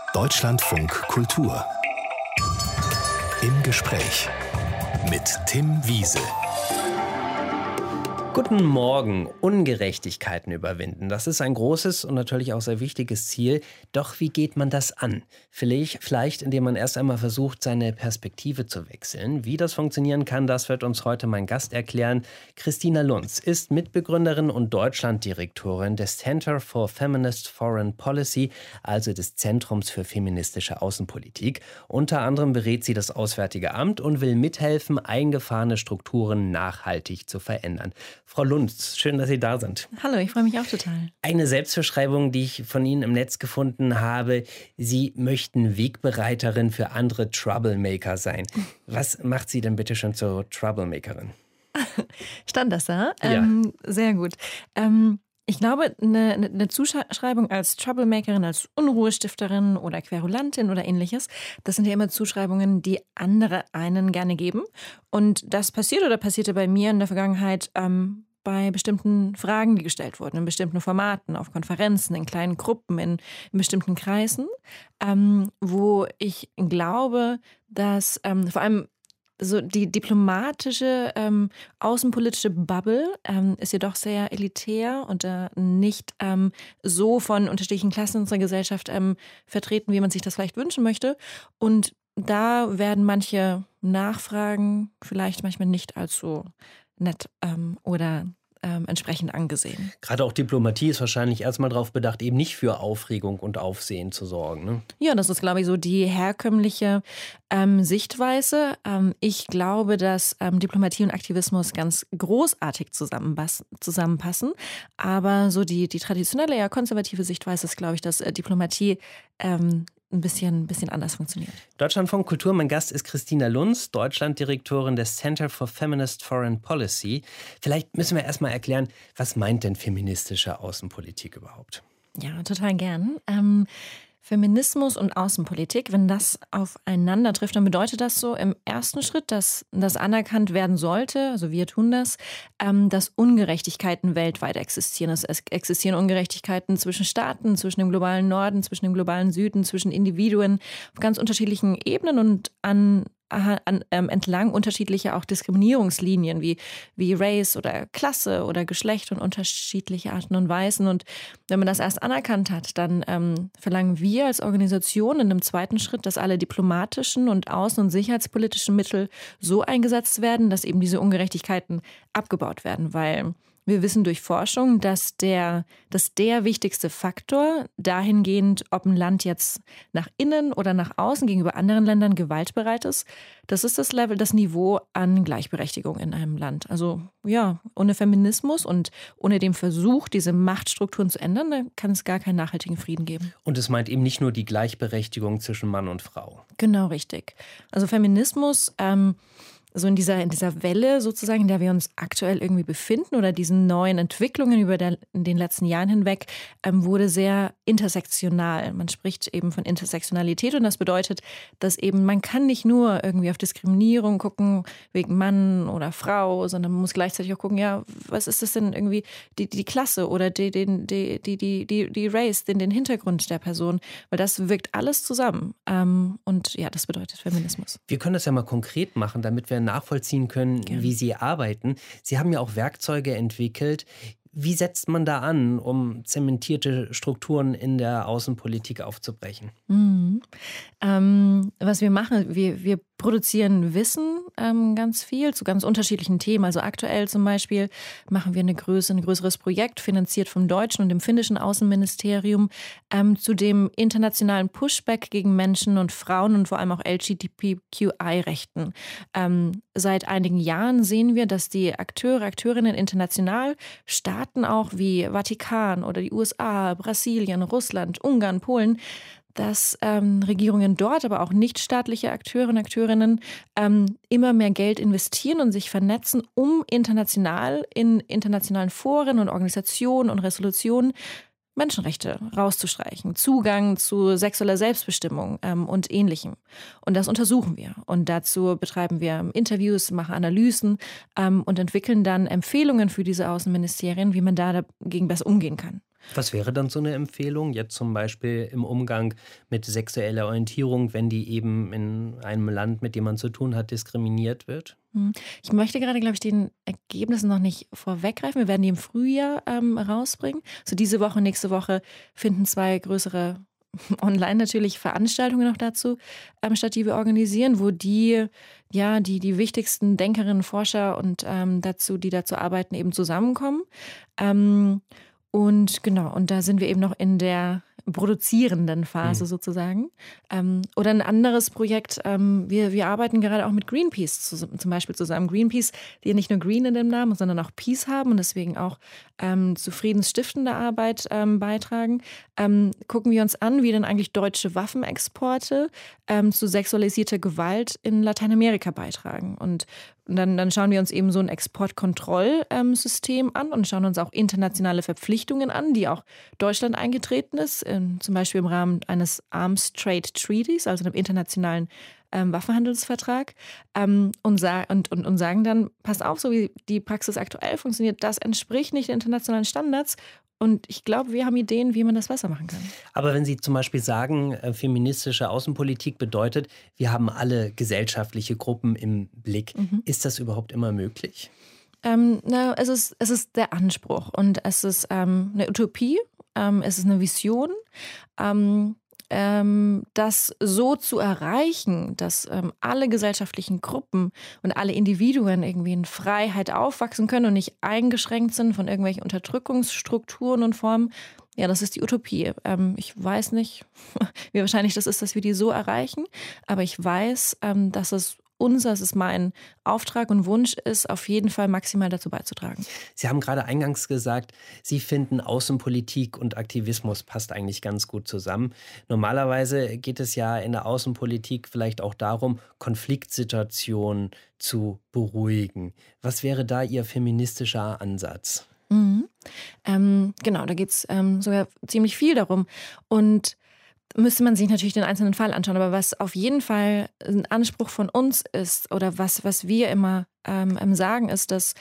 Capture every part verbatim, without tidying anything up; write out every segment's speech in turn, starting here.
Deutschlandfunk Kultur. Im Gespräch mit Tim Wiese. Guten Morgen. Ungerechtigkeiten überwinden. Das ist ein großes und natürlich auch sehr wichtiges Ziel. Doch wie geht man das an? Vielleicht, vielleicht indem man erst einmal versucht, seine Perspektive zu wechseln. Wie das funktionieren kann, das wird uns heute mein Gast erklären. Christina Lunz ist Mitbegründerin und Deutschlanddirektorin des Center for Feminist Foreign Policy, also des Zentrums für feministische Außenpolitik. Unter anderem berät sie das Auswärtige Amt und will mithelfen, eingefahrene Strukturen nachhaltig zu verändern. Frau Lunz, schön, dass Sie da sind. Hallo, ich freue mich auch total. Eine Selbstbeschreibung, die ich von Ihnen im Netz gefunden habe. Sie möchten Wegbereiterin für andere Troublemaker sein. Was macht Sie denn bitte schon zur Troublemakerin? Stand das da? Ja. Ähm, sehr gut. Ähm, ich glaube, eine, eine Zuschreibung als Troublemakerin, als Unruhestifterin oder Querulantin oder ähnliches, das sind ja immer Zuschreibungen, die andere einen gerne geben. Und das passiert oder passierte bei mir in der Vergangenheit ähm, bei bestimmten Fragen, die gestellt wurden, in bestimmten Formaten, auf Konferenzen, in kleinen Gruppen, in, in bestimmten Kreisen, ähm, wo ich glaube, dass ähm, vor allem so die diplomatische, ähm, außenpolitische Bubble ähm, ist jedoch sehr elitär und äh, nicht ähm, so von unterschiedlichen Klassen unserer Gesellschaft ähm, vertreten, wie man sich das vielleicht wünschen möchte. Und da werden manche Nachfragen vielleicht manchmal nicht als so nett ähm, oder ähm, entsprechend angesehen. Gerade auch Diplomatie ist wahrscheinlich erstmal darauf bedacht, eben nicht für Aufregung und Aufsehen zu sorgen, ne? Ja, das ist, glaube ich, so die herkömmliche ähm, Sichtweise. Ähm, ich glaube, dass ähm, Diplomatie und Aktivismus ganz großartig zusammenpassen. Aber so die, die traditionelle, ja konservative Sichtweise ist, glaube ich, dass äh, Diplomatie ähm, ein bisschen, ein bisschen anders funktioniert. Deutschlandfunk Kultur, mein Gast ist Christina Lunz, Deutschlanddirektorin des Center for Feminist Foreign Policy. Vielleicht müssen wir erstmal erklären, was meint denn feministische Außenpolitik überhaupt? Ja, total gern. Ähm, Feminismus und Außenpolitik, wenn das aufeinander trifft, dann bedeutet das so im ersten Schritt, dass das anerkannt werden sollte, also wir tun das, ähm, dass Ungerechtigkeiten weltweit existieren. Es existieren Ungerechtigkeiten zwischen Staaten, zwischen dem globalen Norden, zwischen dem globalen Süden, zwischen Individuen auf ganz unterschiedlichen Ebenen und an An, ähm, entlang unterschiedlicher auch Diskriminierungslinien wie, wie Race oder Klasse oder Geschlecht und unterschiedliche Arten und Weisen. Und wenn man das erst anerkannt hat, dann ähm, verlangen wir als Organisation in einem zweiten Schritt, dass alle diplomatischen und außen- und sicherheitspolitischen Mittel so eingesetzt werden, dass eben diese Ungerechtigkeiten abgebaut werden, weil wir wissen durch Forschung, dass der, dass der wichtigste Faktor dahingehend, ob ein Land jetzt nach innen oder nach außen gegenüber anderen Ländern gewaltbereit ist, das ist das Level, das Niveau an Gleichberechtigung in einem Land. Also ja, ohne Feminismus und ohne den Versuch, diese Machtstrukturen zu ändern, dann kann es gar keinen nachhaltigen Frieden geben. Und es meint eben nicht nur die Gleichberechtigung zwischen Mann und Frau. Genau, richtig. Also Feminismus, ähm, so in dieser, in dieser Welle sozusagen, in der wir uns aktuell irgendwie befinden oder diesen neuen Entwicklungen über der, in den letzten Jahren hinweg, ähm, wurde sehr intersektional. Man spricht eben von Intersektionalität und das bedeutet, dass eben man kann nicht nur irgendwie auf Diskriminierung gucken wegen Mann oder Frau, sondern man muss gleichzeitig auch gucken, ja, was ist das denn irgendwie die, die Klasse oder die, die, die, die, die, die, die Race, den, den Hintergrund der Person, weil das wirkt alles zusammen. Ähm, und ja, das bedeutet Feminismus. Wir können das ja mal konkret machen, damit wir nachvollziehen können, ja, wie Sie arbeiten. Sie haben ja auch Werkzeuge entwickelt. Wie setzt man da an, um zementierte Strukturen in der Außenpolitik aufzubrechen? Mhm. Ähm, was wir machen, wir, wir produzieren Wissen ähm, ganz viel zu ganz unterschiedlichen Themen. Also aktuell zum Beispiel machen wir eine größere, ein größeres Projekt, finanziert vom deutschen und dem finnischen Außenministerium, ähm, zu dem internationalen Pushback gegen Menschen und Frauen und vor allem auch L G B T Q I-Rechten. Ähm, seit einigen Jahren sehen wir, dass die Akteure, Akteurinnen international, Staaten auch wie Vatikan oder die U S A, Brasilien, Russland, Ungarn, Polen, dass ähm, Regierungen dort, aber auch nichtstaatliche Akteure und Akteurinnen ähm, immer mehr Geld investieren und sich vernetzen, um international in internationalen Foren und Organisationen und Resolutionen Menschenrechte rauszustreichen, Zugang zu sexueller Selbstbestimmung ähm, und Ähnlichem. Und das untersuchen wir. Und dazu betreiben wir Interviews, machen Analysen ähm, und entwickeln dann Empfehlungen für diese Außenministerien, wie man da dagegen besser umgehen kann. Was wäre dann so eine Empfehlung, jetzt zum Beispiel im Umgang mit sexueller Orientierung, wenn die eben in einem Land, mit dem man zu tun hat, diskriminiert wird? Hm. Ich möchte gerade, glaube ich, den Ergebnissen noch nicht vorweggreifen. Wir werden die im Frühjahr ähm, rausbringen. So diese Woche, nächste Woche finden zwei größere online natürlich Veranstaltungen noch dazu ähm, statt, die wir organisieren, wo die, ja, die, die wichtigsten Denkerinnen, Forscher und ähm, dazu, die dazu arbeiten, eben zusammenkommen. Ähm, Und genau, und da sind wir eben noch in der produzierenden Phase Mhm. sozusagen. Ähm, oder ein anderes Projekt, ähm, wir, wir arbeiten gerade auch mit Greenpeace zu, zum Beispiel zusammen. Greenpeace, die ja nicht nur Green in dem Namen, sondern auch Peace haben und deswegen auch ähm, zu friedensstiftender Arbeit ähm, beitragen. Ähm, gucken wir uns an, wie denn eigentlich deutsche Waffenexporte ähm, zu sexualisierter Gewalt in Lateinamerika beitragen. Und dann, dann schauen wir uns eben so ein Exportkontrollsystem an und schauen uns auch internationale Verpflichtungen an, die auch Deutschland eingetreten ist, ähm, zum Beispiel im Rahmen eines Arms Trade Treaties, also einem internationalen ähm, Waffenhandelsvertrag, ähm, und, sa- und, und, und sagen dann, passt auf, so wie die Praxis aktuell funktioniert, das entspricht nicht den internationalen Standards. Und ich glaube, wir haben Ideen, wie man das besser machen kann. Aber wenn Sie zum Beispiel sagen, äh, feministische Außenpolitik bedeutet, wir haben alle gesellschaftliche Gruppen im Blick, Mhm. ist das überhaupt immer möglich? Ähm, na, es ist, es ist der Anspruch und es ist ähm, eine Utopie, ähm, es ist eine Vision. Ähm, ähm, das so zu erreichen, dass ähm, alle gesellschaftlichen Gruppen und alle Individuen irgendwie in Freiheit aufwachsen können und nicht eingeschränkt sind von irgendwelchen Unterdrückungsstrukturen und Formen, ja, das ist die Utopie. Ähm, ich weiß nicht, wie wahrscheinlich das ist, dass wir die so erreichen, aber ich weiß, ähm, dass es unser, es ist mein Auftrag und Wunsch ist, auf jeden Fall maximal dazu beizutragen. Sie haben gerade eingangs gesagt, Sie finden Außenpolitik und Aktivismus passt eigentlich ganz gut zusammen. Normalerweise geht es ja in der Außenpolitik vielleicht auch darum, Konfliktsituationen zu beruhigen. Was wäre da Ihr feministischer Ansatz? Mhm. Ähm, genau, da geht es ähm, sogar ziemlich viel darum. Und müsste man sich natürlich den einzelnen Fall anschauen. Aber was auf jeden Fall ein Anspruch von uns ist oder was, was wir immer ähm, ähm, sagen, ist, dass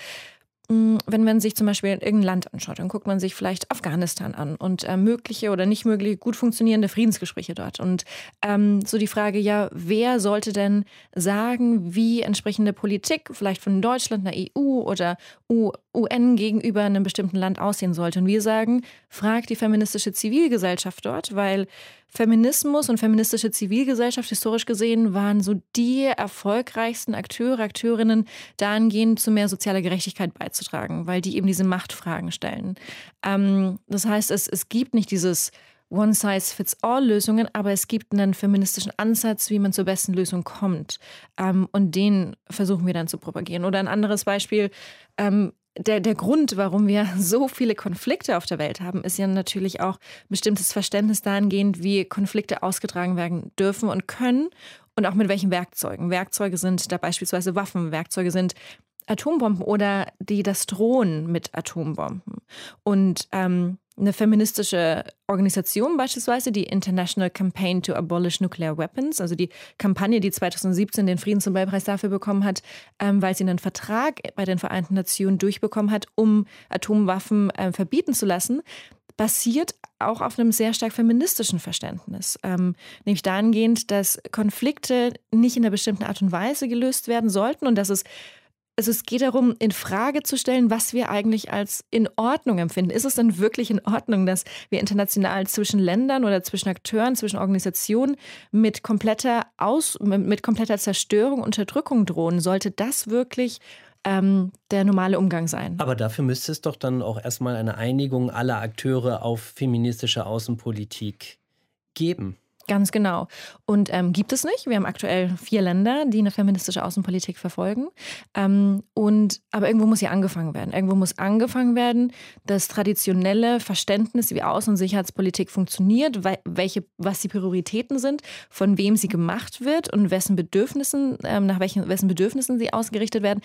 mh, wenn man sich zum Beispiel irgendein Land anschaut, dann guckt man sich vielleicht Afghanistan an und äh, mögliche oder nicht mögliche gut funktionierende Friedensgespräche dort. Und ähm, so die Frage, ja, wer sollte denn sagen, wie entsprechende Politik vielleicht von Deutschland, einer E U oder U N gegenüber einem bestimmten Land aussehen sollte. Und wir sagen, fragt die feministische Zivilgesellschaft dort, weil Feminismus und feministische Zivilgesellschaft historisch gesehen waren so die erfolgreichsten Akteure, Akteurinnen, dahingehend zu mehr sozialer Gerechtigkeit beizutragen, weil die eben diese Machtfragen stellen. Ähm, das heißt, es, es gibt nicht dieses One-Size-Fits-All-Lösungen, aber es gibt einen feministischen Ansatz, wie man zur besten Lösung kommt. Ähm, und den versuchen wir dann zu propagieren. Oder ein anderes Beispiel, ähm, Der, der Grund, warum wir so viele Konflikte auf der Welt haben, ist ja natürlich auch ein bestimmtes Verständnis dahingehend, wie Konflikte ausgetragen werden dürfen und können und auch mit welchen Werkzeugen. Werkzeuge sind da beispielsweise Waffen, Werkzeuge sind Atombomben oder die das Drohen mit Atombomben. Und ähm, eine feministische Organisation beispielsweise, die International Campaign to Abolish Nuclear Weapons, also die Kampagne, die zweitausendsiebzehn den Friedensnobelpreis dafür bekommen hat, ähm, weil sie einen Vertrag bei den Vereinten Nationen durchbekommen hat, um Atomwaffen äh, verbieten zu lassen, basiert auch auf einem sehr stark feministischen Verständnis. Ähm, nämlich dahingehend, dass Konflikte nicht in einer bestimmten Art und Weise gelöst werden sollten und dass es Also es geht darum, in Frage zu stellen, was wir eigentlich als in Ordnung empfinden. Ist es denn wirklich in Ordnung, dass wir international zwischen Ländern oder zwischen Akteuren, zwischen Organisationen mit kompletter Aus, mit kompletter Zerstörung, Unterdrückung drohen? Sollte das wirklich ähm, der normale Umgang sein? Aber dafür müsste es doch dann auch erstmal eine Einigung aller Akteure auf feministische Außenpolitik geben. Ganz genau. Und ähm, gibt es nicht. Wir haben aktuell vier Länder, die eine feministische Außenpolitik verfolgen. Ähm, und, aber irgendwo muss ja angefangen werden. Irgendwo muss angefangen werden, das traditionelle Verständnis, wie Außen- und Sicherheitspolitik funktioniert, welche, was die Prioritäten sind, von wem sie gemacht wird und wessen Bedürfnissen, ähm, nach welchen, wessen Bedürfnissen sie ausgerichtet werden.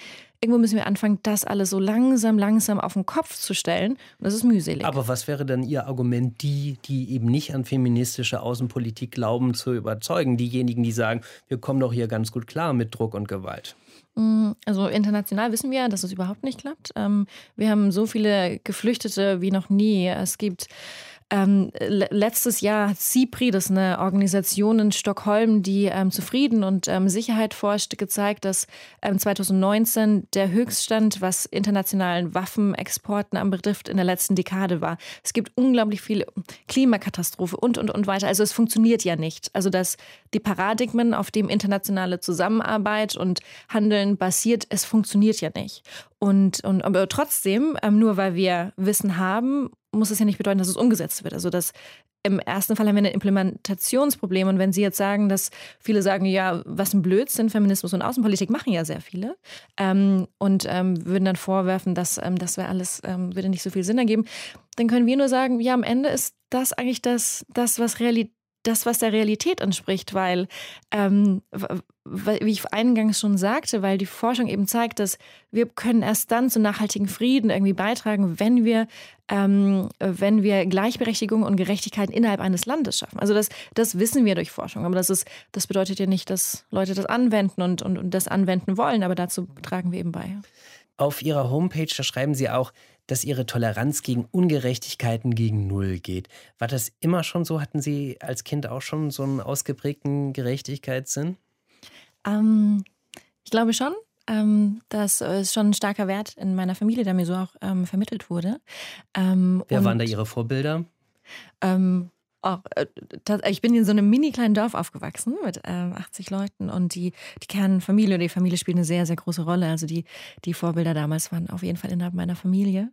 irgendwo müssen wir anfangen, das alles so langsam, langsam auf den Kopf zu stellen. Und das ist mühselig. Aber was wäre dann Ihr Argument, die, die eben nicht an feministische Außenpolitik glauben, zu überzeugen? Diejenigen, die sagen, wir kommen doch hier ganz gut klar mit Druck und Gewalt. Also international wissen wir, dass es überhaupt nicht klappt. Wir haben so viele Geflüchtete wie noch nie. Es gibt Ähm, letztes Jahr hat CIPRI, das ist eine Organisation in Stockholm, die ähm, zu Frieden und ähm, Sicherheit forscht, gezeigt, dass ähm, zwanzig neunzehn der Höchststand, was internationalen Waffenexporten anbetrifft, in der letzten Dekade war. Es gibt unglaublich viel Klimakatastrophe und, und, und weiter. Also es funktioniert ja nicht. Also dass die Paradigmen, auf dem internationale Zusammenarbeit und Handeln basiert, es funktioniert ja nicht. Und, und aber trotzdem, ähm, nur weil wir Wissen haben, muss es ja nicht bedeuten, dass es umgesetzt wird. Also das im ersten Fall haben wir ein Implementationsproblem. Und wenn Sie jetzt sagen, dass viele sagen, ja, was ein Blödsinn, Feminismus und Außenpolitik machen ja sehr viele, ähm, und ähm, würden dann vorwerfen, dass ähm, das wäre alles, ähm, würde nicht so viel Sinn ergeben, dann können wir nur sagen, ja, am Ende ist das eigentlich das, das was Realität das, was der Realität entspricht, weil, ähm, wie ich eingangs schon sagte, weil die Forschung eben zeigt, dass wir können erst dann zu nachhaltigen Frieden irgendwie beitragen, wenn wir, ähm, wenn wir Gleichberechtigung und Gerechtigkeit innerhalb eines Landes schaffen. Also das, das wissen wir durch Forschung, aber das ist, das bedeutet ja nicht, dass Leute das anwenden und, und, und das anwenden wollen, aber dazu tragen wir eben bei. Auf Ihrer Homepage, da schreiben Sie auch, dass Ihre Toleranz gegen Ungerechtigkeiten gegen Null geht. War das immer schon so? Hatten Sie als Kind auch schon so einen ausgeprägten Gerechtigkeitssinn? Ähm, ich glaube schon. Ähm, das ist schon ein starker Wert in meiner Familie, der mir so auch ähm, vermittelt wurde. Ähm, Wer und, waren da Ihre Vorbilder? Ähm, Auch, äh, ich bin in so einem mini kleinen Dorf aufgewachsen mit ähm, achtzig Leuten und die, die Kernfamilie oder die Familie spielt eine sehr, sehr große Rolle. Also die, die Vorbilder damals waren auf jeden Fall innerhalb meiner Familie.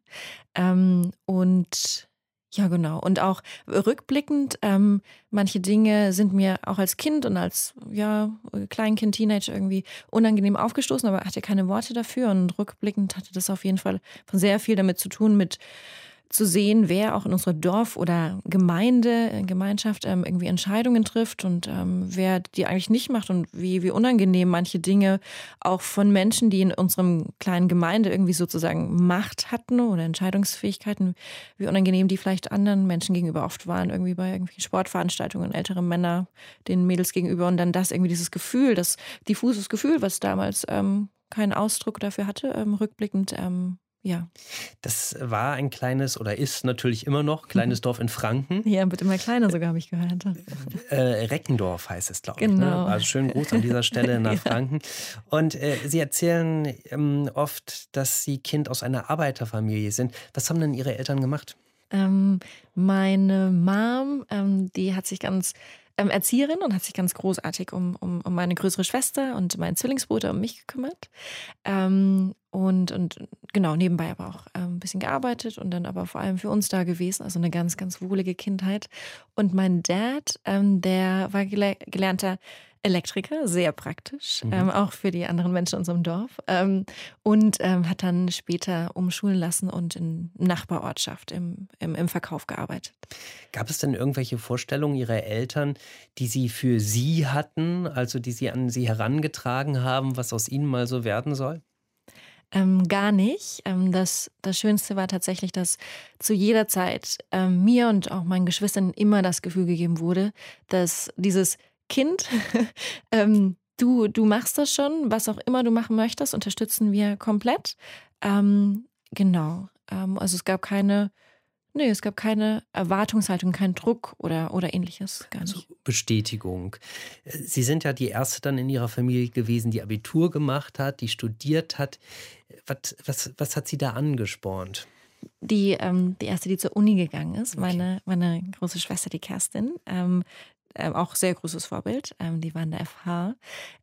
Ähm, und ja, genau. Und auch rückblickend, ähm, manche Dinge sind mir auch als Kind und als ja, Kleinkind, Teenager irgendwie unangenehm aufgestoßen, aber hatte keine Worte dafür. Und rückblickend hatte das auf jeden Fall sehr viel damit zu tun, mit zu sehen, wer auch in unserer Dorf- oder Gemeinde, Gemeinschaft ähm, irgendwie Entscheidungen trifft und ähm, wer die eigentlich nicht macht und wie, wie unangenehm manche Dinge auch von Menschen, die in unserem kleinen Gemeinde irgendwie sozusagen Macht hatten oder Entscheidungsfähigkeiten, wie unangenehm die vielleicht anderen Menschen gegenüber oft waren, irgendwie bei irgendwie Sportveranstaltungen, ältere Männer den Mädels gegenüber und dann das irgendwie dieses Gefühl, das diffuses Gefühl, was damals ähm, keinen Ausdruck dafür hatte, ähm, rückblickend, ähm, ja. Das war ein kleines oder ist natürlich immer noch kleines Dorf in Franken. Ja, wird immer kleiner sogar, habe ich gehört. Äh, Reckendorf heißt es, glaube ich. Genau. Ne? Also schönen Gruß an dieser Stelle nach Ja. Franken. Und äh, Sie erzählen ähm, oft, dass Sie Kind aus einer Arbeiterfamilie sind. Was haben denn Ihre Eltern gemacht? Ähm, meine Mom, ähm, die hat sich ganz ähm, Erzieherin und hat sich ganz großartig um, um, um meine größere Schwester und meinen Zwillingsbruder um mich gekümmert. Ähm, und, und genau, nebenbei aber auch ähm, ein bisschen gearbeitet und dann aber vor allem für uns da gewesen. Also eine ganz, ganz wohlige Kindheit. Und mein Dad, ähm, der war gele- gelernter Elektriker, sehr praktisch, Mhm. ähm, auch für die anderen Menschen in unserem Dorf. Ähm, und ähm, hat dann später umschulen lassen und in Nachbarortschaft im, im, im Verkauf gearbeitet. Gab es denn irgendwelche Vorstellungen Ihrer Eltern, die Sie für Sie hatten, also die Sie an Sie herangetragen haben, was aus Ihnen mal so werden soll? Ähm, gar nicht. Ähm, das, das Schönste war tatsächlich, dass zu jeder Zeit ähm, mir und auch meinen Geschwistern immer das Gefühl gegeben wurde, dass dieses Kind, ähm, du, du machst das schon, was auch immer du machen möchtest, unterstützen wir komplett. Ähm, genau. Ähm, also es gab keine, nee, es gab keine Erwartungshaltung, keinen Druck oder, oder ähnliches. Gar nicht. Also Bestätigung. Sie sind ja die Erste dann in Ihrer Familie gewesen, die Abitur gemacht hat, die studiert hat. Was, was, was hat Sie da angespornt? Die, ähm, die erste, die zur Uni gegangen ist, Okay. meine, meine große Schwester, die Kerstin, ähm, ähm, auch sehr großes Vorbild, ähm, die war in der F H.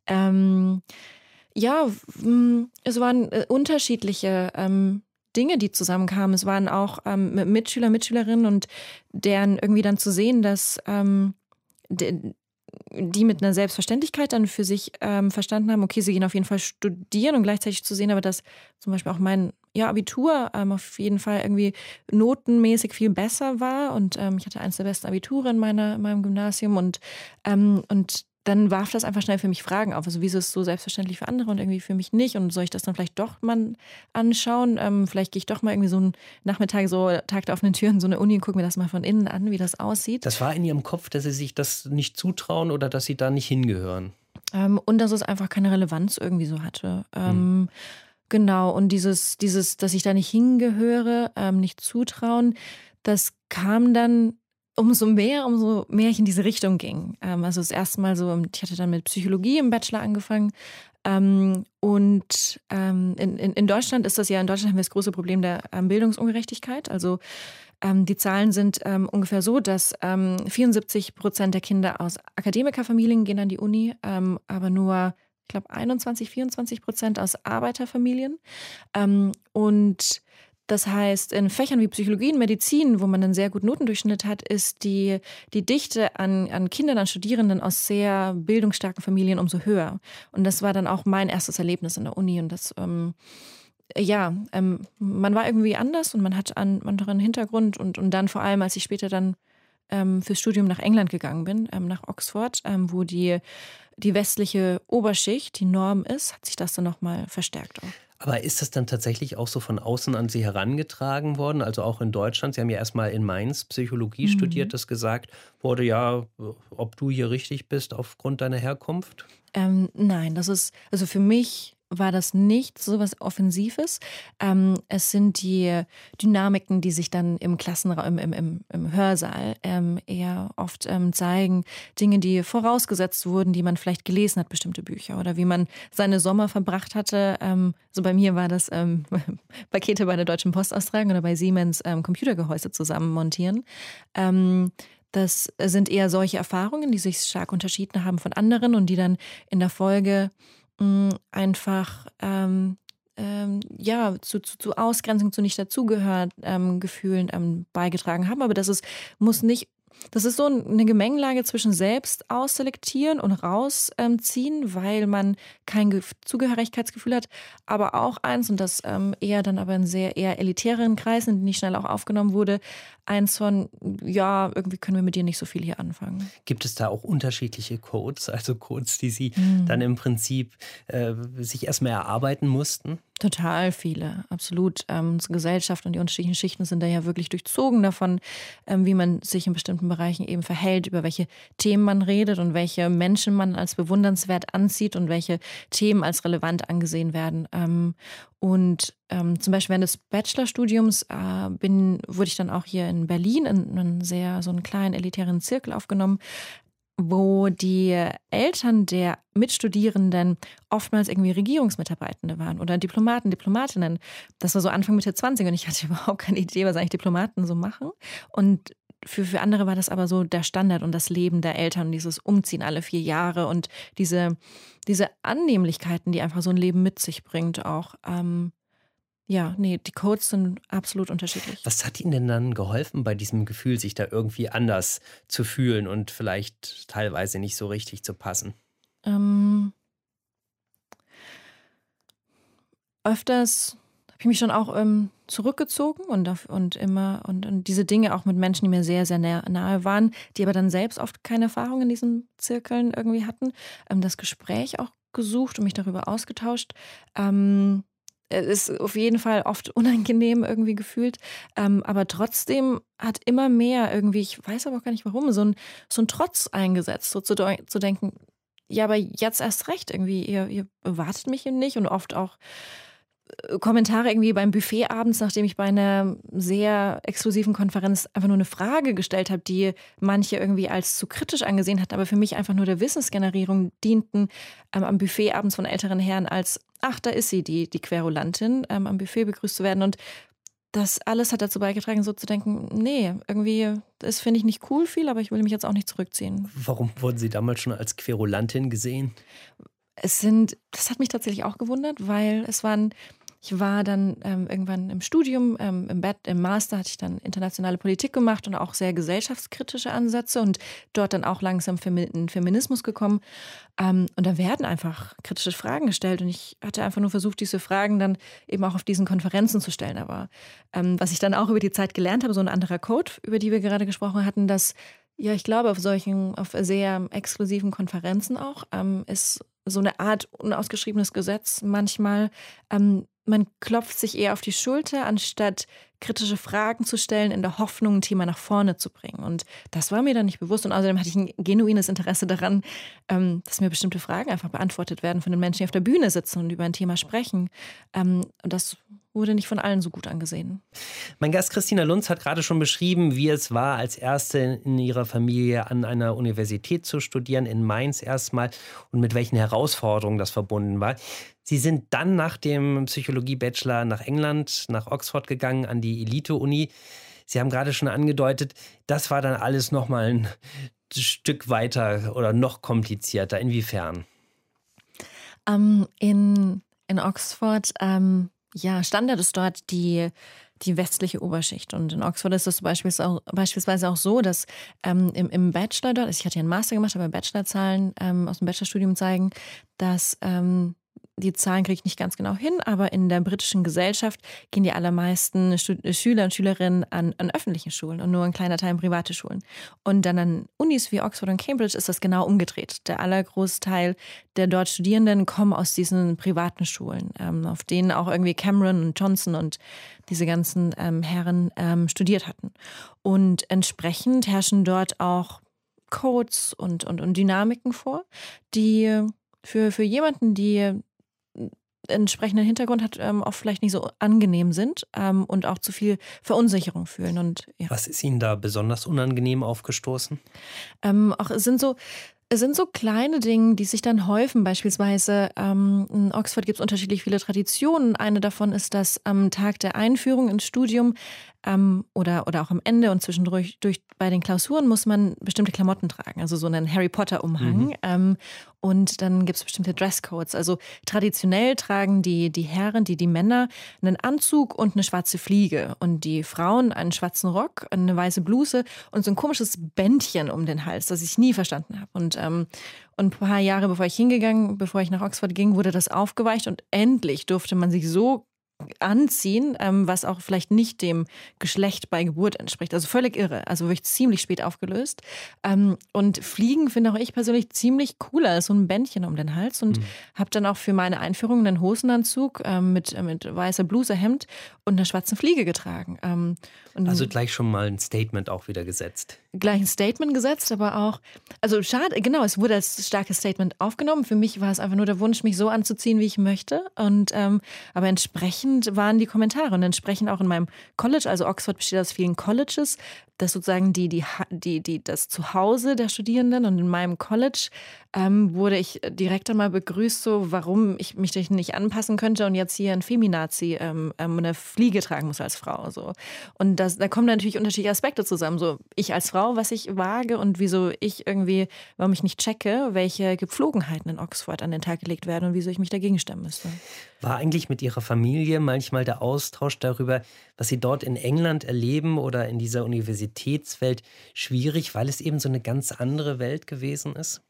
Ähm, ja, w- es waren äh, unterschiedliche ähm, Dinge, die zusammenkamen. Es waren auch ähm, Mitschüler, Mitschülerinnen und deren irgendwie dann zu sehen, dass ähm, de- die mit einer Selbstverständlichkeit dann für sich ähm, verstanden haben, okay, sie gehen auf jeden Fall studieren und gleichzeitig zu sehen, aber dass zum Beispiel auch mein ja, Abitur ähm, auf jeden Fall irgendwie notenmäßig viel besser war und ähm, ich hatte eins der besten Abiture in, meiner, in meinem Gymnasium und, ähm, und dann warf das einfach schnell für mich Fragen auf. Also wieso ist es so selbstverständlich für andere und irgendwie für mich nicht? Und soll ich das dann vielleicht doch mal anschauen? Ähm, vielleicht gehe ich doch mal irgendwie so einen Nachmittag, so Tag der offenen Türen, so eine Uni und gucke mir das mal von innen an, wie das aussieht. Das war in Ihrem Kopf, dass Sie sich das nicht zutrauen oder dass Sie da nicht hingehören? Ähm, und dass es einfach keine Relevanz irgendwie so hatte. Ähm, Hm. Genau, und dieses, dieses, dass ich da nicht hingehöre, ähm, nicht zutrauen, das kam dann umso mehr, umso mehr ich in diese Richtung ging. Ähm, also das erste Mal so, ich hatte dann mit Psychologie im Bachelor angefangen. Ähm, und ähm, in, in, in Deutschland ist das ja, in Deutschland haben wir das große Problem der ähm, Bildungsungerechtigkeit. Also ähm, die Zahlen sind ähm, ungefähr so, dass ähm, vierundsiebzig Prozent der Kinder aus Akademikerfamilien gehen an die Uni, ähm, aber nur, ich glaube, einundzwanzig, vierundzwanzig Prozent aus Arbeiterfamilien. Ähm, und das heißt, in Fächern wie Psychologie und Medizin, wo man einen sehr guten Notendurchschnitt hat, ist die, die Dichte an, an Kindern, an Studierenden aus sehr bildungsstarken Familien umso höher. Und das war dann auch mein erstes Erlebnis in der Uni. Und das, ähm, ja, ähm, man war irgendwie anders und man hat einen anderen Hintergrund. Und, und dann vor allem, als ich später dann ähm, fürs Studium nach England gegangen bin, ähm, nach Oxford, ähm, wo die, die westliche Oberschicht die Norm ist, hat sich das dann nochmal verstärkt auch. Aber ist das dann tatsächlich auch so von außen an Sie herangetragen worden? Also auch in Deutschland? Sie haben ja erstmal in Mainz Psychologie mhm. studiert, dass gesagt wurde, ja, ob du hier richtig bist aufgrund deiner Herkunft? Ähm, nein, das ist, also für mich war das nicht so was Offensives. Ähm, es sind die Dynamiken, die sich dann im Klassenraum, im, im, im Hörsaal ähm, eher oft ähm, zeigen. Dinge, die vorausgesetzt wurden, die man vielleicht gelesen hat, bestimmte Bücher. Oder wie man seine Sommer verbracht hatte. Ähm, so bei mir war das ähm, Pakete bei der Deutschen Post austragen oder bei Siemens ähm, Computergehäuse zusammen montieren. Ähm, Das sind eher solche Erfahrungen, die sich stark unterschieden haben von anderen und die dann in der Folge mh, einfach ähm, ähm, ja, zu, zu, zu Ausgrenzung, zu nicht dazugehört, ähm, Gefühlen ähm, beigetragen haben. Aber das ist, muss nicht, das ist so eine Gemengelage zwischen selbst ausselektieren und rausziehen, ähm, weil man kein Ge- Zugehörigkeitsgefühl hat. Aber auch eins, und das ähm, eher dann aber in sehr eher elitären Kreisen, in denen ich schnell auch aufgenommen wurde, eins von, ja, irgendwie können wir mit dir nicht so viel hier anfangen. Gibt es da auch unterschiedliche Codes, also Codes, die Sie Mhm. dann im Prinzip äh, sich erstmal erarbeiten mussten? Total viele, absolut. Ähm, unsere Gesellschaft und die unterschiedlichen Schichten sind da ja wirklich durchzogen davon, ähm, wie man sich in bestimmten Bereichen eben verhält, über welche Themen man redet und welche Menschen man als bewundernswert anzieht und welche Themen als relevant angesehen werden. Ähm, und ähm, zum Beispiel während des Bachelorstudiums äh, bin, wurde ich dann auch hier in Berlin in einen sehr so einen kleinen elitären Zirkel aufgenommen, wo die Eltern der Mitstudierenden oftmals irgendwie Regierungsmitarbeitende waren oder Diplomaten, Diplomatinnen. Das war so Anfang Mitte zwanzig und ich hatte überhaupt keine Idee, was eigentlich Diplomaten so machen. Und für, für andere war das aber so der Standard und das Leben der Eltern, dieses Umziehen alle vier Jahre und diese, diese Annehmlichkeiten, die einfach so ein Leben mit sich bringt auch. Ähm, Ja, nee, die Codes sind absolut unterschiedlich. Was hat Ihnen denn dann geholfen bei diesem Gefühl, sich da irgendwie anders zu fühlen und vielleicht teilweise nicht so richtig zu passen? Ähm, öfters habe ich mich schon auch ähm, zurückgezogen und, auf, und immer und, und diese Dinge auch mit Menschen, die mir sehr, sehr nahe, nahe waren, die aber dann selbst oft keine Erfahrung in diesen Zirkeln irgendwie hatten, ähm, das Gespräch auch gesucht und mich darüber ausgetauscht. Ähm, Es ist auf jeden Fall oft unangenehm irgendwie gefühlt, ähm, aber trotzdem hat immer mehr irgendwie, ich weiß aber auch gar nicht warum, so ein, so ein Trotz eingesetzt, so zu, deu- zu denken, ja, aber jetzt erst recht irgendwie, ihr, ihr erwartet mich eben nicht und oft auch äh, Kommentare irgendwie beim Buffet abends, nachdem ich bei einer sehr exklusiven Konferenz einfach nur eine Frage gestellt habe, die manche irgendwie als zu kritisch angesehen hatten, aber für mich einfach nur der Wissensgenerierung dienten, ähm, am Buffet abends von älteren Herren als, ach, da ist sie, die, die Querulantin, ähm, am Buffet begrüßt zu werden. Und das alles hat dazu beigetragen, so zu denken, nee, irgendwie, das finde ich nicht cool viel, aber ich will mich jetzt auch nicht zurückziehen. Warum wurden Sie damals schon als Querulantin gesehen? Es sind, das hat mich tatsächlich auch gewundert, weil es waren, ich war dann ähm, irgendwann im Studium, ähm, im, Bad, im Master hatte ich dann internationale Politik gemacht und auch sehr gesellschaftskritische Ansätze und dort dann auch langsam Femi- in Feminismus gekommen. Ähm, und da werden einfach kritische Fragen gestellt und ich hatte einfach nur versucht, diese Fragen dann eben auch auf diesen Konferenzen zu stellen. Aber ähm, was ich dann auch über die Zeit gelernt habe, so ein anderer Code, über die wir gerade gesprochen hatten, dass Ja, ich glaube, auf solchen, auf sehr exklusiven Konferenzen auch, ähm, ist so eine Art unausgeschriebenes Gesetz manchmal. Ähm, man klopft sich eher auf die Schulter, anstatt kritische Fragen zu stellen, in der Hoffnung, ein Thema nach vorne zu bringen. Und das war mir dann nicht bewusst. Und außerdem hatte ich ein genuines Interesse daran, ähm, dass mir bestimmte Fragen einfach beantwortet werden von den Menschen, die auf der Bühne sitzen und über ein Thema sprechen. Ähm, und das wurde nicht von allen so gut angesehen. Mein Gast Christina Lunz hat gerade schon beschrieben, wie es war, als Erste in ihrer Familie an einer Universität zu studieren, in Mainz erstmal, und mit welchen Herausforderungen das verbunden war. Sie sind dann nach dem Psychologie-Bachelor nach England, nach Oxford gegangen, an die Elite-Uni. Sie haben gerade schon angedeutet, das war dann alles noch mal ein Stück weiter oder noch komplizierter. Inwiefern? Ähm, in, in Oxford, ähm, ja, Standard ist dort die, die westliche Oberschicht. Und in Oxford ist es beispielsweise auch, beispielsweise auch so, dass ähm, im, im Bachelor dort, also ich hatte ja einen Master gemacht, aber Bachelorzahlen ähm, aus dem Bachelorstudium zeigen, dass ähm, die Zahlen kriege ich nicht ganz genau hin, aber in der britischen Gesellschaft gehen die allermeisten Schu- Schüler und Schülerinnen an, an öffentliche Schulen und nur ein kleiner Teil an private Schulen. Und dann an Unis wie Oxford und Cambridge ist das genau umgedreht. Der allergroßteil der dort Studierenden kommen aus diesen privaten Schulen, ähm, auf denen auch irgendwie Cameron und Johnson und diese ganzen ähm, Herren ähm, studiert hatten. Und entsprechend herrschen dort auch Codes und, und, und Dynamiken vor, die für, für jemanden, die entsprechenden Hintergrund hat, ähm, oft vielleicht nicht so angenehm sind ähm, und auch zu viel Verunsicherung fühlen. Und, ja. Was ist Ihnen da besonders unangenehm aufgestoßen? Ähm, auch es sind so Es sind so kleine Dinge, die sich dann häufen. Beispielsweise ähm, in Oxford gibt es unterschiedlich viele Traditionen. Eine davon ist, dass am Tag der Einführung ins Studium ähm, oder, oder auch am Ende und zwischendurch durch, bei den Klausuren muss man bestimmte Klamotten tragen, also so einen Harry Potter-Umhang. Mhm. Ähm, und dann gibt es bestimmte Dresscodes. Also traditionell tragen die, die Herren, die, die Männer einen Anzug und eine schwarze Fliege und die Frauen einen schwarzen Rock, eine weiße Bluse und so ein komisches Bändchen um den Hals, das ich nie verstanden habe. Und Ähm, und ein paar Jahre bevor ich hingegangen, bevor ich nach Oxford ging, wurde das aufgeweicht und endlich durfte man sich so anziehen, ähm, was auch vielleicht nicht dem Geschlecht bei Geburt entspricht. Also völlig irre. Also wirklich ziemlich spät aufgelöst. Ähm, und Fliegen finde auch ich persönlich ziemlich cooler. So ein Bändchen um den Hals. Und mhm. habe dann auch für meine Einführung einen Hosenanzug ähm, mit, mit weißer Bluse, Hemd und einer schwarzen Fliege getragen. Ähm, und also gleich schon mal ein Statement auch wieder gesetzt. Gleich ein Statement gesetzt, aber auch, also schade, genau, es wurde als starkes Statement aufgenommen. Für mich war es einfach nur der Wunsch, mich so anzuziehen, wie ich möchte. Und ähm, aber entsprechend waren die Kommentare und entsprechend auch in meinem College, also Oxford besteht aus vielen Colleges, das sozusagen die, die, die, die, das Zuhause der Studierenden, und in meinem College ähm, wurde ich direkt einmal begrüßt, so warum ich mich nicht anpassen könnte und jetzt hier ein Feminazi ähm, eine Fliege tragen muss als Frau. So. Und das, da kommen natürlich unterschiedliche Aspekte zusammen. So ich als Frau, was ich wage und wieso ich irgendwie, warum ich nicht checke, welche Gepflogenheiten in Oxford an den Tag gelegt werden und wieso ich mich dagegen stemmen müsste. War eigentlich mit Ihrer Familie manchmal der Austausch darüber, was Sie dort in England erleben oder in dieser Universitätswelt, schwierig, weil es eben so eine ganz andere Welt gewesen ist?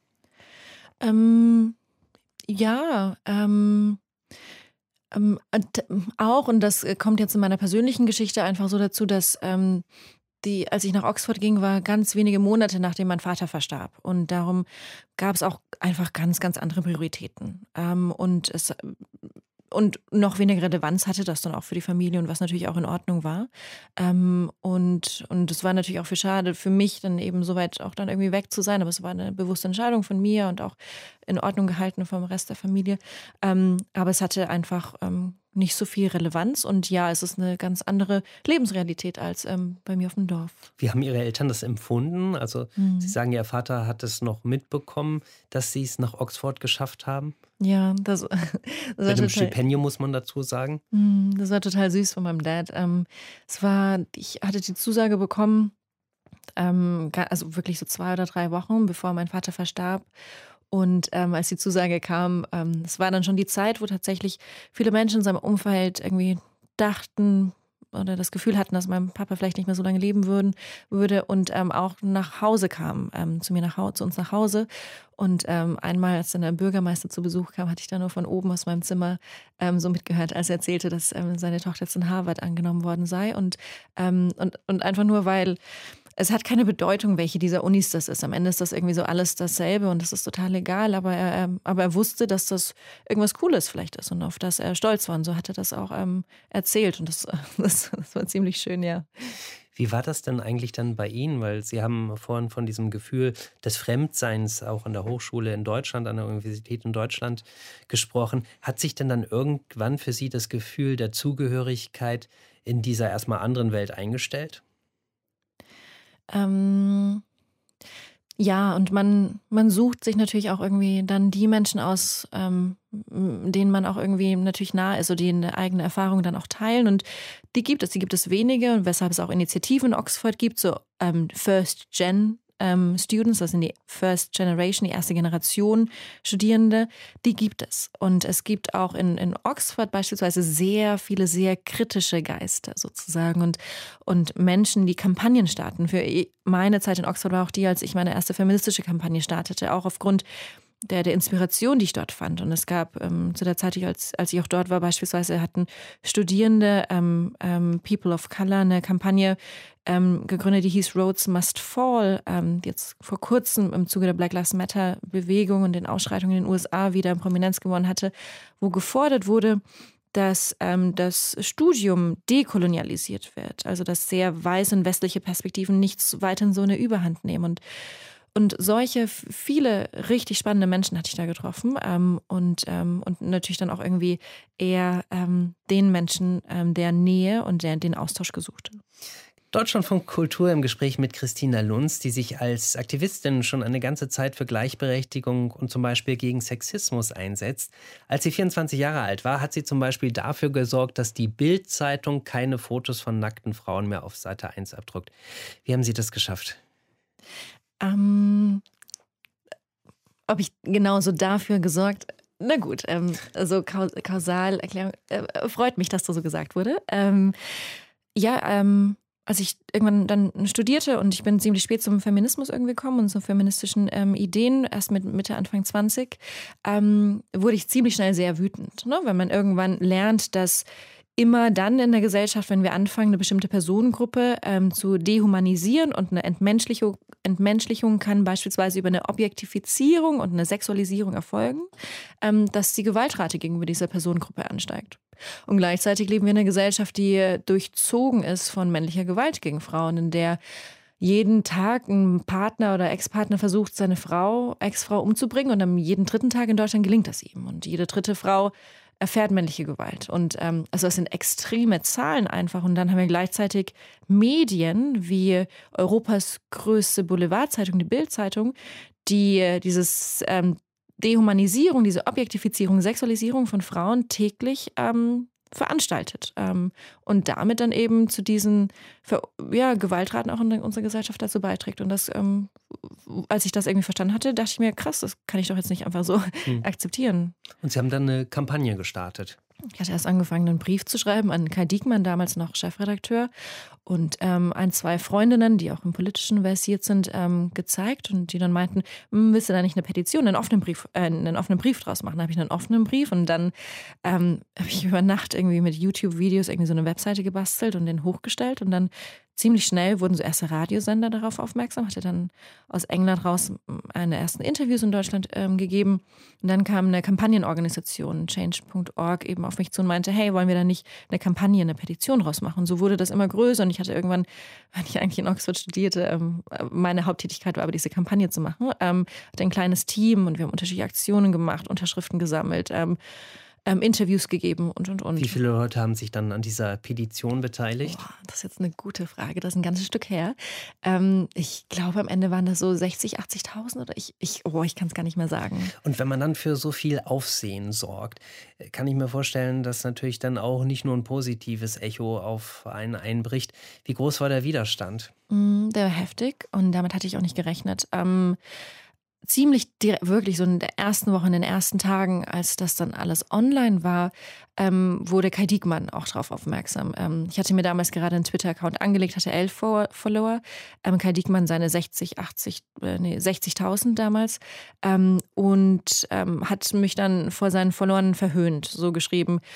Ähm, ja, ähm, ähm, auch, und das kommt jetzt in meiner persönlichen Geschichte einfach so dazu, dass ähm, die, als ich nach Oxford ging, war ganz wenige Monate, nachdem mein Vater verstarb. Und darum gab es auch einfach ganz, ganz andere Prioritäten. Ähm, und es Und noch weniger Relevanz hatte das dann auch für die Familie, und was natürlich auch in Ordnung war. Ähm, und und es war natürlich auch für schade für mich, dann eben so weit auch dann irgendwie weg zu sein. Aber es war eine bewusste Entscheidung von mir und auch in Ordnung gehalten vom Rest der Familie. Ähm, aber es hatte einfach ähm, nicht so viel Relevanz. Und ja, es ist eine ganz andere Lebensrealität als ähm, bei mir auf dem Dorf. Wie haben Ihre Eltern das empfunden? Also mhm. Sie sagen, Ihr Vater hat es noch mitbekommen, dass Sie es nach Oxford geschafft haben? Ja, das, das war mit einem Stipendium, muss man dazu sagen. Das war total süß von meinem Dad. Ähm, es war, ich hatte die Zusage bekommen, ähm, also wirklich so zwei oder drei Wochen, bevor mein Vater verstarb. Und ähm, als die Zusage kam, ähm, es war dann schon die Zeit, wo tatsächlich viele Menschen in seinem Umfeld irgendwie dachten oder das Gefühl hatten, dass mein Papa vielleicht nicht mehr so lange leben würden, würde und ähm, auch nach Hause kam, ähm, zu mir nach Hause, zu uns nach Hause. Und ähm, einmal, als dann der Bürgermeister zu Besuch kam, hatte ich dann nur von oben aus meinem Zimmer ähm, so mitgehört, als er erzählte, dass ähm, seine Tochter jetzt in Harvard angenommen worden sei. Und, ähm, und, und einfach nur, weil es hat keine Bedeutung, welche dieser Unis das ist. Am Ende ist das irgendwie so alles dasselbe und das ist total egal. Aber er, ähm, aber er wusste, dass das irgendwas Cooles vielleicht ist und auf das er stolz war. Und so hat er das auch ähm, erzählt. Und das, das, das war ziemlich schön, ja. Wie war das denn eigentlich dann bei Ihnen? Weil Sie haben vorhin von diesem Gefühl des Fremdseins auch an der Hochschule in Deutschland, an der Universität in Deutschland gesprochen. Hat sich denn dann irgendwann für Sie das Gefühl der Zugehörigkeit in dieser erstmal anderen Welt eingestellt? Ähm, ja, und man, man sucht sich natürlich auch irgendwie dann die Menschen aus, ähm, m- denen man auch irgendwie natürlich nahe ist oder die eine eigene Erfahrung dann auch teilen. Und die gibt es, die gibt es wenige, und weshalb es auch Initiativen in Oxford gibt, so ähm, First Gen ähm, Students, das sind die First Generation, die erste Generation Studierende, die gibt es. Und es gibt auch in, in Oxford beispielsweise sehr viele sehr kritische Geister sozusagen und, und Menschen, die Kampagnen starten. Für meine Zeit in Oxford war auch die, als ich meine erste feministische Kampagne startete, auch aufgrund der, der Inspiration, die ich dort fand. Und es gab ähm, zu der Zeit, als, als ich auch dort war, beispielsweise hatten Studierende, ähm, ähm, People of Color, eine Kampagne ähm, gegründet, die hieß Rhodes Must Fall, ähm, die jetzt vor kurzem im Zuge der Black Lives Matter Bewegung und den Ausschreitungen in den U S A wieder in Prominenz gewonnen hatte, wo gefordert wurde, dass ähm, das Studium dekolonialisiert wird. Also dass sehr weiße und westliche Perspektiven nicht weiterhin so eine Überhand nehmen. Und Und solche viele richtig spannende Menschen hatte ich da getroffen ähm, und, ähm, und natürlich dann auch irgendwie eher ähm, den Menschen ähm, der Nähe und der, den Austausch gesucht. Deutschlandfunk Kultur im Gespräch mit Christina Lunz, die sich als Aktivistin schon eine ganze Zeit für Gleichberechtigung und zum Beispiel gegen Sexismus einsetzt. Als sie vierundzwanzig Jahre alt war, hat sie zum Beispiel dafür gesorgt, dass die Bild-Zeitung keine Fotos von nackten Frauen mehr auf Seite eins abdruckt. Wie haben Sie das geschafft? Ähm, ob ich genauso dafür gesorgt, na gut, ähm, so Kausalerklärung, äh, freut mich, dass das so gesagt wurde. Ähm, ja, ähm, als ich irgendwann dann studierte und ich bin ziemlich spät zum Feminismus irgendwie gekommen und zu feministischen ähm, Ideen, erst mit Mitte, Anfang zwanzig, ähm, wurde ich ziemlich schnell sehr wütend, ne? Wenn man irgendwann lernt, dass immer dann in der Gesellschaft, wenn wir anfangen, eine bestimmte Personengruppe ähm, zu dehumanisieren und eine Entmenschlichung, Entmenschlichung kann beispielsweise über eine Objektifizierung und eine Sexualisierung erfolgen, ähm, dass die Gewaltrate gegenüber dieser Personengruppe ansteigt. Und gleichzeitig leben wir in einer Gesellschaft, die durchzogen ist von männlicher Gewalt gegen Frauen, in der jeden Tag ein Partner oder Ex-Partner versucht, seine Frau, Ex-Frau umzubringen und am jeden dritten Tag in Deutschland gelingt das ihm. Und jede dritte Frau erfährt männliche Gewalt. Und ähm, also das sind extreme Zahlen einfach. Und dann haben wir gleichzeitig Medien wie Europas größte Boulevardzeitung, die Bild-Zeitung, die äh, dieses ähm, Dehumanisierung, diese Objektifizierung, Sexualisierung von Frauen täglich ähm, veranstaltet. Ähm, und damit dann eben zu diesen Ver ja, Gewaltraten auch in unserer Gesellschaft dazu beiträgt. Und das, ähm, als ich das irgendwie verstanden hatte, dachte ich mir, krass, das kann ich doch jetzt nicht einfach so hm. akzeptieren. Und Sie haben dann eine Kampagne gestartet. Ich hatte erst angefangen, einen Brief zu schreiben an Kai Diekmann, damals noch Chefredakteur, und ähm, ein, zwei Freundinnen, die auch im Politischen versiert sind, ähm, gezeigt und die dann meinten, willst du da nicht eine Petition, einen offenen Brief, äh, einen offenen Brief draus machen? Da habe ich einen offenen Brief und dann ähm, habe ich über Nacht irgendwie mit YouTube-Videos irgendwie so eine Webseite gebastelt und den hochgestellt und dann ziemlich schnell wurden so erste Radiosender darauf aufmerksam, hatte dann aus England raus eine ersten Interviews in Deutschland ähm, gegeben. Und dann kam eine Kampagnenorganisation, change punkt org, eben auf mich zu und meinte, hey, wollen wir da nicht eine Kampagne, eine Petition draus machen? Und so wurde das immer größer und ich hatte irgendwann, wenn ich eigentlich in Oxford studierte, ähm, meine Haupttätigkeit war aber diese Kampagne zu machen. Ähm, hatte ein kleines Team und wir haben unterschiedliche Aktionen gemacht, Unterschriften gesammelt, ähm, Ähm, Interviews gegeben und, und, und. Wie viele Leute haben sich dann an dieser Petition beteiligt? Boah, das ist jetzt eine gute Frage, das ist ein ganzes Stück her. Ähm, ich glaube, am Ende waren das so sechzig, achtzigtausend oder ich, ich, oh, ich kann es gar nicht mehr sagen. Und wenn man dann für so viel Aufsehen sorgt, kann ich mir vorstellen, dass natürlich dann auch nicht nur ein positives Echo auf einen einbricht. Wie groß war der Widerstand? Mm, der war heftig und damit hatte ich auch nicht gerechnet. Ähm, Ziemlich direkt, wirklich so in der ersten Woche, in den ersten Tagen, als das dann alles online war, ähm, wurde Kai Diekmann auch darauf aufmerksam. Ähm, ich hatte mir damals gerade einen Twitter-Account angelegt, hatte elf Follower. Ähm, Kai Diekmann seine sechzig, achtzig, äh, nee, sechzigtausend damals ähm, und ähm, hat mich dann vor seinen Followern verhöhnt, so geschrieben.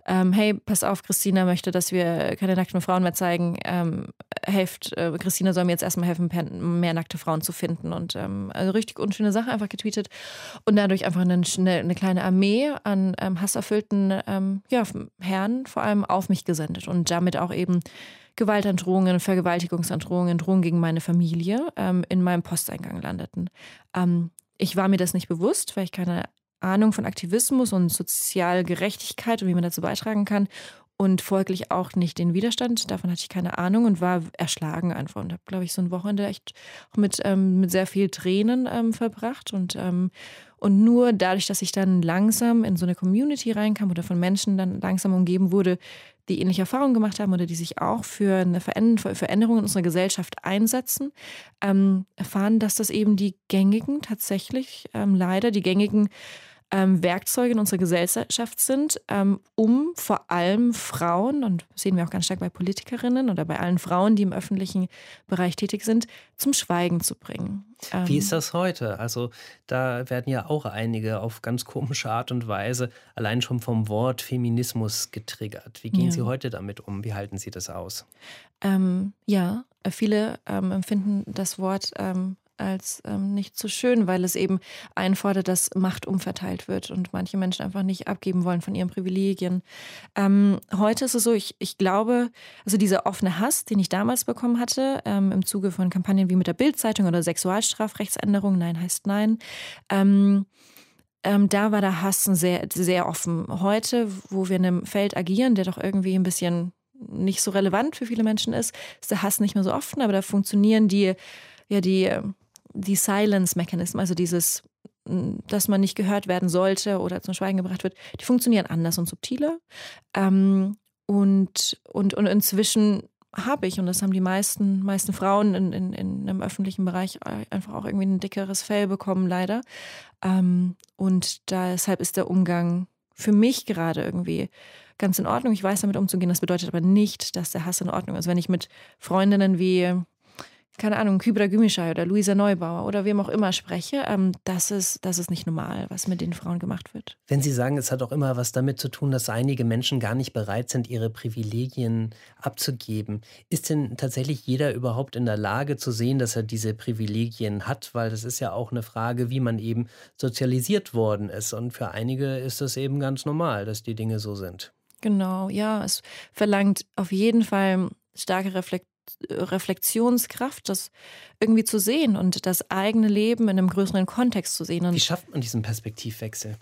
ähm, hey, pass auf, Christina möchte, dass wir keine nackten Frauen mehr zeigen. Ähm, helft, äh, Christina soll mir jetzt erstmal helfen, mehr nackte Frauen zu finden. Und ähm, also richtig unschöne Sache einfach getweetet und dadurch einfach eine, eine, eine kleine Armee an ähm, hasserfüllten ähm, ja, Herren vor allem auf mich gesendet und damit auch eben Gewaltandrohungen, Vergewaltigungsandrohungen, Drohungen gegen meine Familie ähm, in meinem Posteingang landeten. Ähm, ich war mir das nicht bewusst, weil ich keine Ahnung von Aktivismus und Sozialgerechtigkeit und wie man dazu beitragen kann und folglich auch nicht den Widerstand. Davon hatte ich keine Ahnung und war erschlagen einfach und habe, glaube ich, so ein Wochenende echt auch mit, ähm, mit sehr viel Tränen ähm, verbracht und, ähm, und nur dadurch, dass ich dann langsam in so eine Community reinkam oder von Menschen dann langsam umgeben wurde, die ähnliche Erfahrungen gemacht haben oder die sich auch für eine Veränderung in unserer Gesellschaft einsetzen, ähm, erfahren, dass das eben die gängigen, tatsächlich ähm, leider die gängigen ähm, Werkzeuge in unserer Gesellschaft sind, ähm, um vor allem Frauen, und das sehen wir auch ganz stark bei Politikerinnen oder bei allen Frauen, die im öffentlichen Bereich tätig sind, zum Schweigen zu bringen. Ähm, Wie ist das heute? Also da werden ja auch einige auf ganz komische Art und Weise allein schon vom Wort Feminismus getriggert. Wie gehen Ja. Sie heute damit um? Wie halten Sie das aus? Ähm, ja, viele ähm, empfinden das Wort ähm, als ähm, nicht so schön, weil es eben einfordert, dass Macht umverteilt wird und manche Menschen einfach nicht abgeben wollen von ihren Privilegien. Ähm, heute ist es so, ich, ich glaube, also dieser offene Hass, den ich damals bekommen hatte, ähm, im Zuge von Kampagnen wie mit der Bild-Zeitung oder Sexualstrafrechtsänderung, Nein heißt Nein, ähm, ähm, da war der Hass sehr, sehr offen. Heute, wo wir in einem Feld agieren, der doch irgendwie ein bisschen nicht so relevant für viele Menschen ist, ist der Hass nicht mehr so offen, aber da funktionieren die, ja, die, die Silence-Mechanismen, also dieses, dass man nicht gehört werden sollte oder zum Schweigen gebracht wird, die funktionieren anders und subtiler. Ähm, und, und, und inzwischen habe ich, und das haben die meisten, meisten Frauen in, in, in einem öffentlichen Bereich einfach auch irgendwie ein dickeres Fell bekommen, leider. Ähm, und deshalb ist der Umgang für mich gerade irgendwie ganz in Ordnung. Ich weiß, damit umzugehen. Das bedeutet aber nicht, dass der Hass in Ordnung ist. Wenn ich mit Freundinnen wie, keine Ahnung, Kybra Gümüşay oder Luisa Neubauer oder wem auch immer spreche, ähm, das ist, das ist nicht normal, was mit den Frauen gemacht wird. Wenn Sie sagen, es hat auch immer was damit zu tun, dass einige Menschen gar nicht bereit sind, ihre Privilegien abzugeben. Ist denn tatsächlich jeder überhaupt in der Lage zu sehen, dass er diese Privilegien hat? Weil das ist ja auch eine Frage, wie man eben sozialisiert worden ist. Und für einige ist das eben ganz normal, dass die Dinge so sind. Genau, ja, es verlangt auf jeden Fall starke Reflexion. Reflexionskraft, das irgendwie zu sehen und das eigene Leben in einem größeren Kontext zu sehen. Und wie schafft man diesen Perspektivwechsel?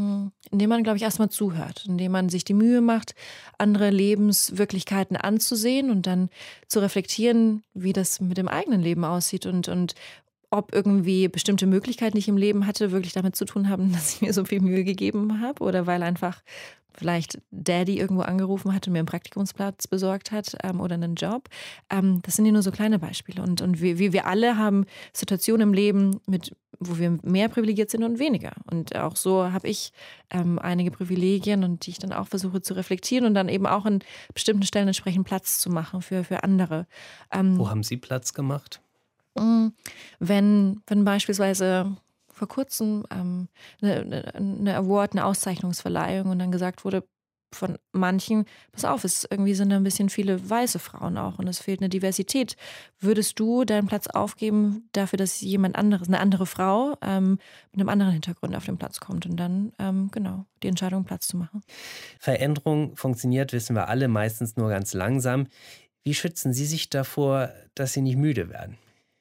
Indem man, glaube ich, erstmal zuhört, indem man sich die Mühe macht, andere Lebenswirklichkeiten anzusehen und dann zu reflektieren, wie das mit dem eigenen Leben aussieht und, und ob irgendwie bestimmte Möglichkeiten, die ich im Leben hatte, wirklich damit zu tun haben, dass ich mir so viel Mühe gegeben habe oder weil einfach vielleicht Daddy irgendwo angerufen hat und mir einen Praktikumsplatz besorgt hat ähm, oder einen Job. Ähm, das sind ja nur so kleine Beispiele. Und, und wir, wir alle haben Situationen im Leben, mit, wo wir mehr privilegiert sind und weniger. Und auch so habe ich ähm, einige Privilegien und die ich dann auch versuche zu reflektieren und dann eben auch an bestimmten Stellen entsprechend Platz zu machen für, für andere. Ähm, Wo haben Sie Platz gemacht? Wenn, wenn beispielsweise vor kurzem ähm, eine, eine Award, eine Auszeichnungsverleihung und dann gesagt wurde von manchen, pass auf, es irgendwie sind da ein bisschen viele weiße Frauen auch und es fehlt eine Diversität. Würdest du deinen Platz aufgeben dafür, dass jemand anderes, eine andere Frau ähm, mit einem anderen Hintergrund auf den Platz kommt und dann, ähm, genau, die Entscheidung, Platz zu machen? Veränderung funktioniert, wissen wir alle, meistens nur ganz langsam. Wie schützen Sie sich davor, dass Sie nicht müde werden?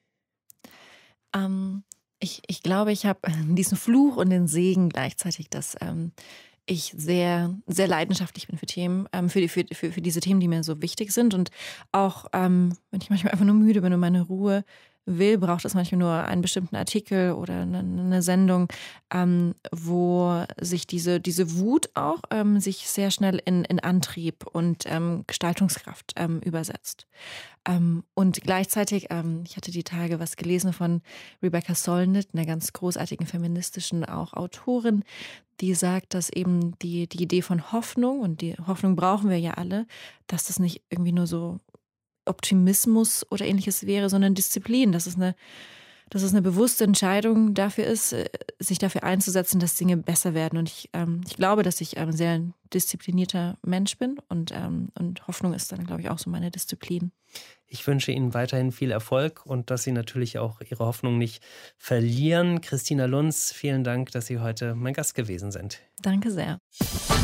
Ähm, ich, ich glaube, ich habe diesen Fluch und den Segen gleichzeitig, dass ähm, ich sehr, sehr leidenschaftlich bin für Themen, ähm, für, die, für, für, für diese Themen, die mir so wichtig sind. Und auch, ähm, wenn ich manchmal einfach nur müde bin und meine Ruhe will, braucht es manchmal nur einen bestimmten Artikel oder eine, eine Sendung, ähm, wo sich diese, diese Wut auch ähm, sich sehr schnell in, in Antrieb und ähm, Gestaltungskraft ähm, übersetzt. Ähm, und gleichzeitig, ähm, ich hatte die Tage was gelesen von Rebecca Solnit, einer ganz großartigen feministischen auch Autorin, die sagt, dass eben die, die Idee von Hoffnung, und die Hoffnung brauchen wir ja alle, dass das nicht irgendwie nur so Optimismus oder ähnliches wäre, sondern Disziplin, dass es eine, dass es eine bewusste Entscheidung dafür ist, sich dafür einzusetzen, dass Dinge besser werden. Und ich, ähm, ich glaube, dass ich ein sehr disziplinierter Mensch bin und, ähm, und Hoffnung ist dann, glaube ich, auch so meine Disziplin. Ich wünsche Ihnen weiterhin viel Erfolg und dass Sie natürlich auch Ihre Hoffnung nicht verlieren. Christina Lunz, vielen Dank, dass Sie heute mein Gast gewesen sind. Danke sehr.